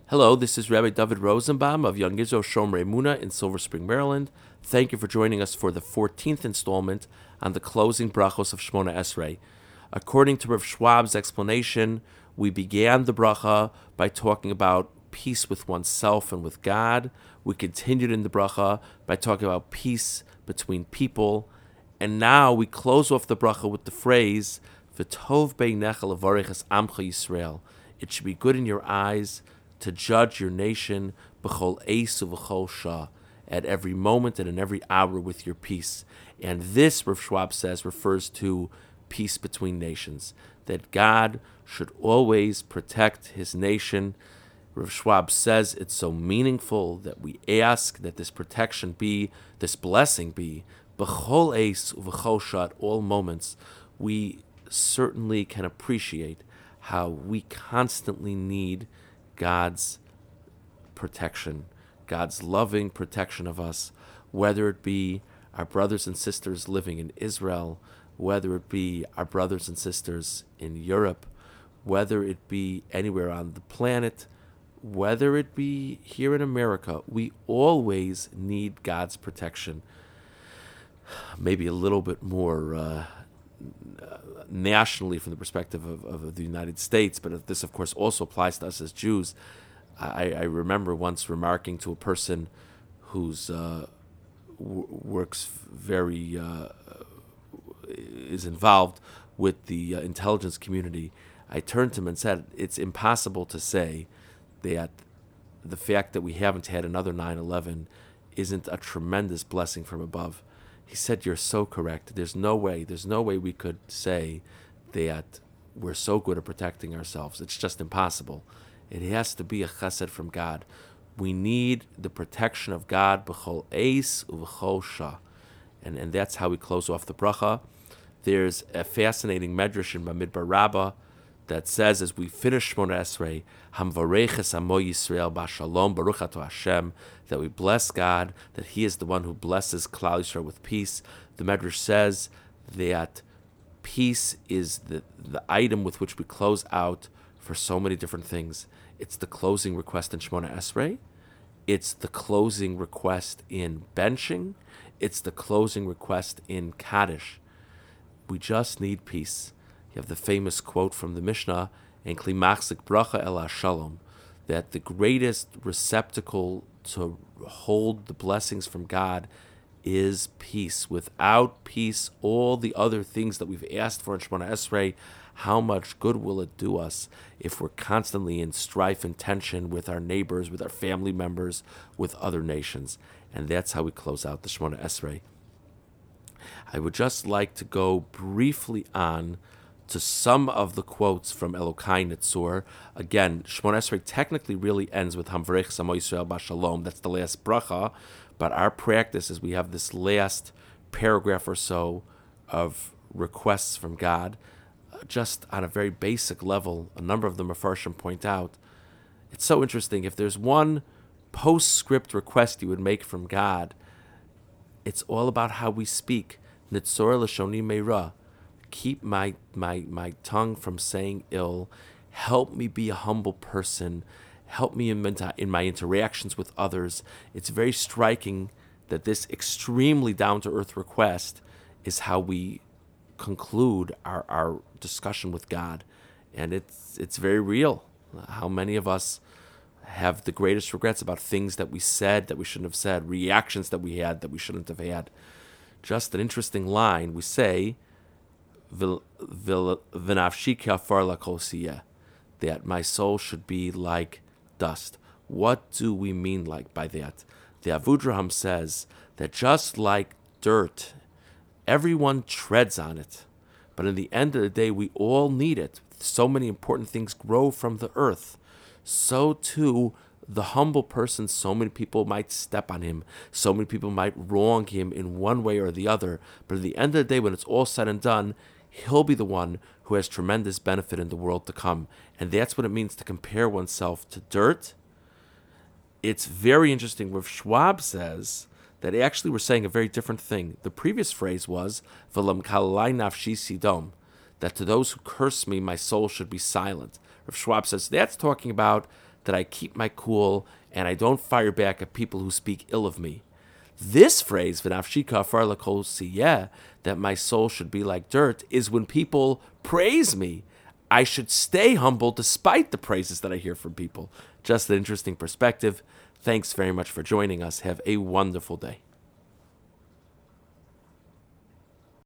Hello, this is Rabbi David Rosenbaum of Young Israel Shomrei Emunah in Silver Spring, Maryland. Thank you for joining us for the 14th installment on the closing brachos of Shmona Esrei. According to Rav Schwab's explanation, we began the bracha by talking about peace with oneself and with God. We continued in the bracha by talking about peace between people. And now we close off the bracha with the phrase, V'tov beinecha levarech es amcha Yisrael. It should be good in your eyes to judge your nation b'chol eis uv'chol shah, at every moment and in every hour with your peace. And this, Rav Schwab says, refers to peace between nations, that God should always protect his nation. Rav Schwab says it's so meaningful that we ask that this protection be, this blessing be, b'chol eis uv'chol shah, at all moments. We certainly can appreciate how we constantly need God's protection, God's loving protection of us, whether it be our brothers and sisters living in Israel, whether it be our brothers and sisters in Europe, whether it be anywhere on the planet, whether it be here in America. We always need God's protection. Maybe a little bit more nationally from the perspective of the United States, but this, of course, also applies to us as Jews. I remember once remarking to a person who's works very is involved with the intelligence community. I turned to him and said, it's impossible to say that the fact that we haven't had another 9/11 isn't a tremendous blessing from above. He said, you're so correct. There's no way we could say that we're so good at protecting ourselves. It's just impossible. It has to be a chesed from God. We need the protection of God, b'chol eis uv'chol shah. And that's how we close off the bracha. There's a fascinating medrash in Bamidbar Rabbah that says, as we finish Shmona Esrei, Hamvareches Amo Yisrael B'Shalom Baruch Ato Hashem, that we bless God, that He is the one who blesses Klal Yisrael with peace. The Medrash says that peace is the item with which we close out for so many different things. It's the closing request in Shmona Esrei. It's the closing request in benching. It's the closing request in Kaddish. We just need peace. You have the famous quote from the Mishnah, "En kli machzik bracha el shalom," that the greatest receptacle to hold the blessings from God is peace. Without peace, all the other things that we've asked for in Shemona Esrei, how much good will it do us if we're constantly in strife and tension with our neighbors, with our family members, with other nations? And that's how we close out the Shemona Esrei. I would just like to go briefly on to some of the quotes from Elokai Nitzur. Again, Shemona Esrei technically really ends with Hamvareches Amo Yisrael B'Shalom. That's the last bracha, but our practice is we have this last paragraph or so of requests from God, just on a very basic level. A number of the Mefarshim point out, it's so interesting. If there's one postscript request you would make from God, it's all about how we speak. Nitzor l'shoni meira. Keep my tongue from saying ill. Help me be a humble person. Help me in my interactions with others. It's very striking that this extremely down-to-earth request is how we conclude our discussion with God. And it's very real. How many of us have the greatest regrets about things that we said that we shouldn't have said, reactions that we had that we shouldn't have had. Just an interesting line. We say, that my soul should be like dust. What do we mean by that? The Avudraham says that just like dirt, everyone treads on it, but in the end of the day, we all need it. So many important things grow from the earth. So too, the humble person, so many people might step on him. So many people might wrong him in one way or the other. But at the end of the day, when it's all said and done, he'll be the one who has tremendous benefit in the world to come. And that's what it means to compare oneself to dirt. It's very interesting. Rav Schwab says that actually we're saying a very different thing. The previous phrase was, V'lam kalai nafshi sidom, that to those who curse me, my soul should be silent. Rav Schwab says that's talking about that I keep my cool and I don't fire back at people who speak ill of me. This phrase, v'nafshika afar l'kol siyeh, that my soul should be like dirt, is when people praise me. I should stay humble despite the praises that I hear from people. Just an interesting perspective. Thanks very much for joining us. Have a wonderful day.